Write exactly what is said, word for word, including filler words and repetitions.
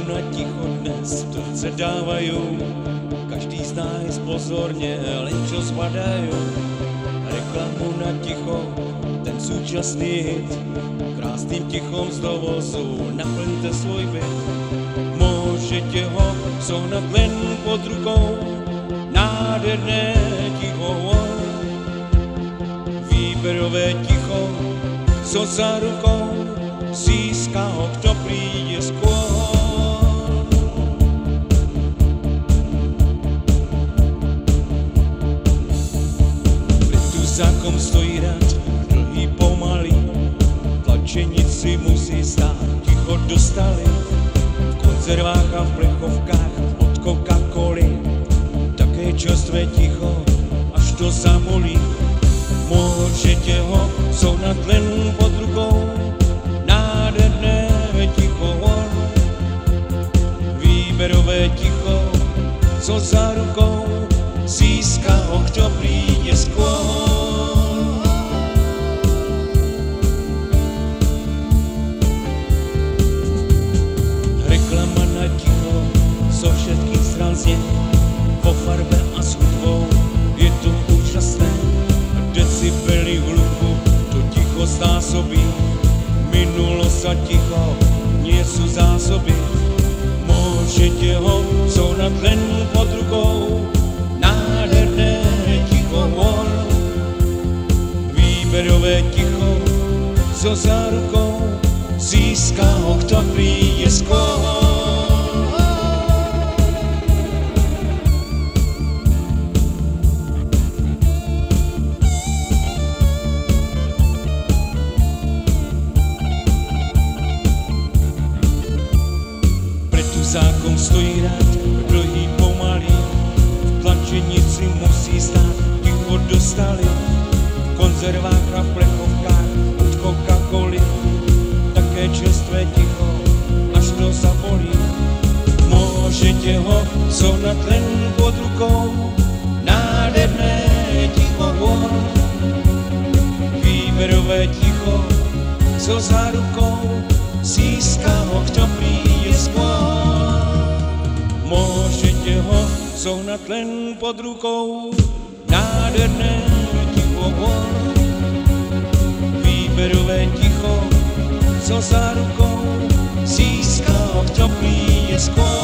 Reklamu na ticho dnes turce dávajú, každý z nás pozorne len čo zbadajú. Reklamu na ticho, ten súčasný hit, krásným tichom z dovozu naplňte svoj byt. Môžete ho zohnať len pod rukou, nádherné ticho. Výberové ticho, so za rukou, získa ho, kto príde skôr. Pred tuzákom stojí rad, dlhý pomalý, tlačenici musí stáť, ticho dostali. V konzervách a v plechovkách od Coca-Coly, také čerstvé ticho, až to zamolí. Môžete ho zohnať len pod rukou, nádherné ticho. Výberové ticho, so za rukou, získa ho, kto príde skôr. Reklama na ticho, zo všetkých strán znie, vo farbe a s hudbou, je to úžasné. Decibely hluku, to ticho znásobí, minulosť a ticho nie sú zásoby. Môžete ho zohnať len pod rukou, nádherné ticho. Výberové ticho, so za rukou, získa ho, kto príde skôr. Zákon stojí rád, dlhý pomalý, v tlačenici musí stát, ticho dostali. V konzervách a v plechovkách od Coca-Coly, také čerstvé ticho, až to zabolí. Môžete ho zohnať len pod rukou, nádherné ticho. Výberové ticho, so za rukou, získa ho, kto príde skôr. Môžete ho zohnať len pod rukou, nádherné ticho. Výberové ticho, so za rukou, získa ho, kto príde skôr.